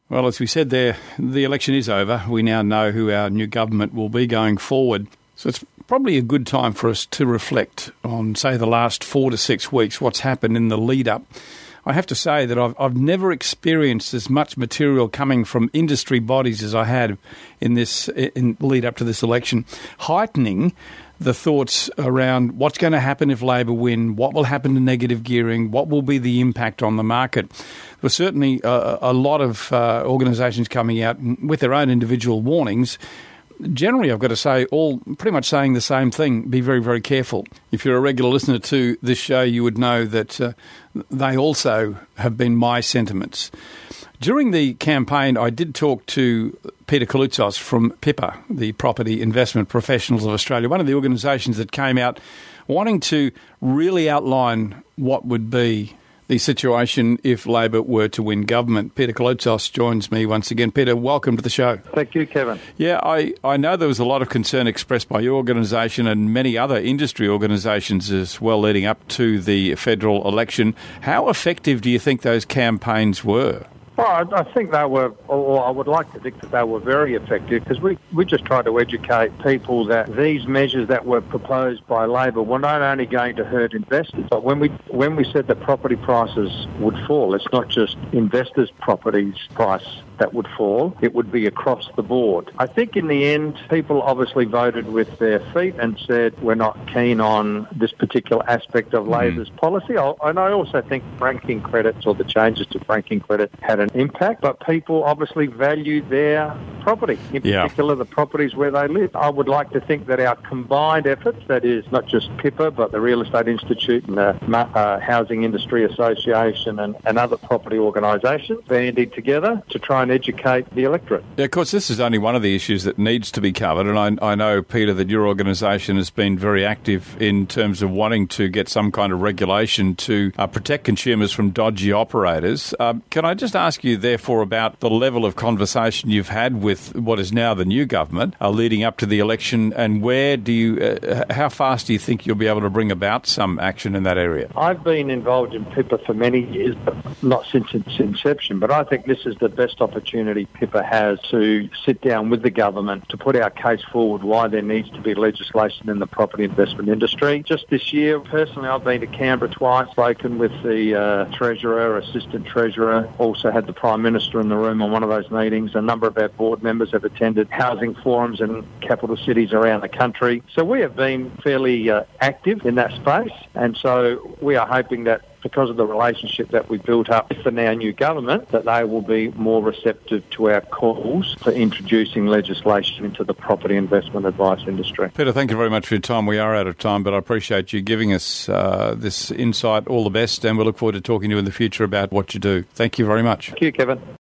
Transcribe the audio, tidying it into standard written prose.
Well, as we said there, the election is over. We now know who our new government will be going forward. So it's probably a good time for us to reflect on, say, the last 4 to 6 weeks, what's happened in the lead-up. I have to say that I've never experienced as much material coming from industry bodies as I had in lead up to this election, heightening the thoughts around what's going to happen if Labor win, what will happen to negative gearing, what will be the impact on the market. There were certainly a lot of organisations coming out with their own individual warnings. Generally, I've got to say, all pretty much saying the same thing. Be very, very careful. If you're a regular listener to this show, you would know that they also have been my sentiments. During the campaign, I did talk to Peter Kaloutzos from PIPA, the Property Investment Professionals of Australia, one of the organisations that came out wanting to really outline what would be the situation if Labor were to win government. Peter Kaloutzos joins me once again. Peter, welcome to the show. Thank you, Kevin. Yeah, I know there was a lot of concern expressed by your organisation and many other industry organisations as well leading up to the federal election. How effective do you think those campaigns were? Well, I think they were, or I would like to think that they were very effective, because we just tried to educate people that these measures that were proposed by Labor were not only going to hurt investors, but when we said that property prices would fall, it's not just investors' properties price that would fall, it would be across the board. I think in the end, people obviously voted with their feet and said we're not keen on this particular aspect of Labor's policy. And I also think franking credits or the changes to franking credit had an impact, but people obviously value their property, in particular the properties where they live. I would like to think that our combined efforts, that is not just PIPA, but the Real Estate Institute and the Housing Industry Association and other property organisations, banded together to try and educate the electorate. Yeah, of course, this is only one of the issues that needs to be covered, and I know, Peter, that your organisation has been very active in terms of wanting to get some kind of regulation to protect consumers from dodgy operators. Can I just ask you, therefore, about the level of conversation you've had with what is now the new government leading up to the election, and where do you, how fast do you think you'll be able to bring about some action in that area? I've been involved in PIPA for many years, but not since its inception, but I think this is the best opportunity PIPA has to sit down with the government to put our case forward why there needs to be legislation in the property investment industry. Just this year, personally, I've been to Canberra twice, spoken with the Treasurer, Assistant Treasurer, also had the Prime Minister in the room on one of those meetings. A number of our board members have attended housing forums in capital cities around the country. So we have been fairly active in that space, and so we are hoping that because of the relationship that we built up with the now new government, that they will be more receptive to our calls for introducing legislation into the property investment advice industry. Peter, thank you very much for your time. We are out of time, but I appreciate you giving us this insight. All the best, and we look forward to talking to you in the future about what you do. Thank you very much. Thank you, Kevin.